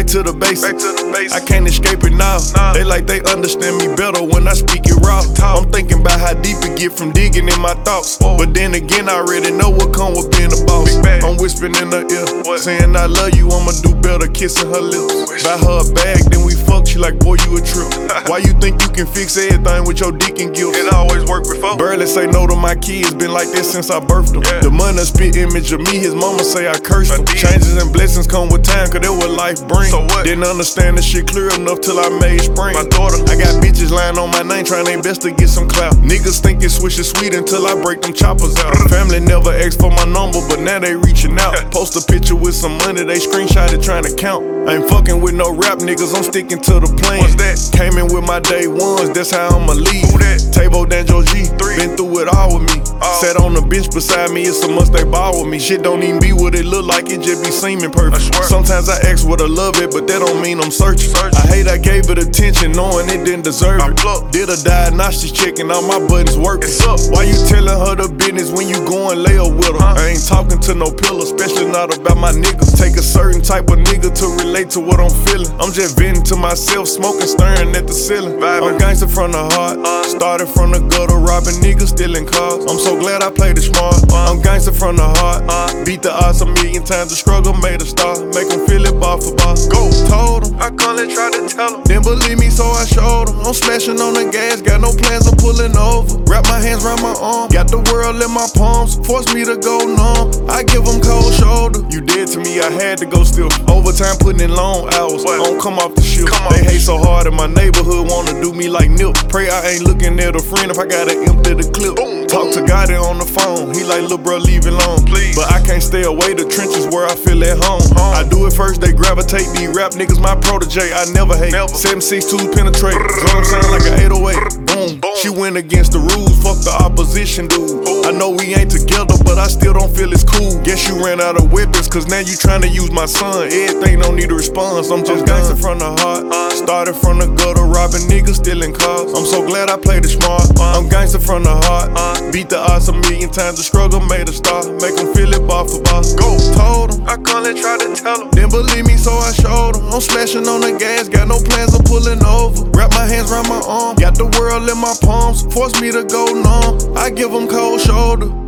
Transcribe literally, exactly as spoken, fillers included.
Back to the basics. Back to the basics. I can't escape it now. Nah. They like they understand me better when I speak it raw. I'm thinking about how deep it get from digging in my thoughts. Whoa. But then again, I already know what come with being a boss. I'm whispering in her ear, What? saying I love you, I'ma do better, kissing her lips. Buy her a bag, then we fuck, she like, boy, you a trip. Why you think you can fix everything with your dick and guilt? It always worked before. Barely say no to my kids, been like this since I birthed them. Yeah. The money spit image of me, his mama say I cursed I him. did. Changes and blessings come with time, cause that what life brings. So what? Didn't understand the shit clear enough till I made spring. My daughter. I got bitches lying on my name, trying their best to get some clout. Niggas think it's swish is sweet until I break them choppers out. Family never asked for my number, but now they reaching out. Post a picture with some money, they screenshot it trying to count. I ain't fucking with no rap niggas, I'm sticking to the plan. What's that? Came in with my day ones, that's how I'ma leave. Who that? Tabo Danjo G, Three. been through it all with me. Oh. Sat on the bench beside me, it's a must they ball with me. Shit don't even be what it look like, it just be seeming perfect. I swear. Sometimes I ask what I love it, but that don't mean I'm searching. Searching. I hate I gave it attention, knowing it didn't deserve I it. plucked. Did a diagnostics check and all my buttons working. It's up. Why you telling her the business when you going lay up with her? Huh? I ain't talking to no pillar, especially not about my niggas. Take a certain type of nigga to relate to what I'm feeling. I'm just venting to myself, smoking, staring at the ceiling. Vibing. I'm gangster from the heart, Uh. started from the gutter, robbing niggas, stealing cars. I'm so glad I played it smart. I'm gangster from the heart, Uh. beat the odds a million times. The struggle made a star, make them feel it bar for bar. Go. Told 'em. I call and try to tell him. Didn't believe me, so I showed 'em. I'm smashing on the gas, got no plans of pulling over. Wrap my hands around my arm, got the world in my palms. Force me to go numb, I give 'em cold shoulder. You dead to me, I had to go still. Overtime putting in long hours, What? don't come off the ship. Come off They the hate so hard in my neighborhood, wanna do me like Nip. Pray I ain't looking at a friend if I gotta empty the clip. Boom, Talk boom. to Gotti on the phone, he like, lil' bro, leave it alone. Please. But I can't stay away, the trenches where I feel at home. Home. I do it first, they gravitate. These rap niggas my protege, I never hate. Never. seven six two penetrate, drum sound like an eight oh eight. Boom. Boom. She went against the rules, fuck the opposition dude. I know we ain't together, but I still don't feel it's cool. Guess you ran out of weapons, cause now you tryna use my son. Everything don't need a response, I'm just gangster from the heart. Started from the gutter, robbing niggas, stealing cars. I'm so glad I played it smart. I'm gangster from the heart, beat the odds a million times. The struggle made a star, make them feel it bar for bar. Go. Told 'em. I call and try to tell him. Didn't believe me, so I showed 'em. I'm smashing on the gas, got no plans of pulling over. Wrap my hands around my arm, got the world in my palms. Force me to go numb, I give 'em cold shoulder.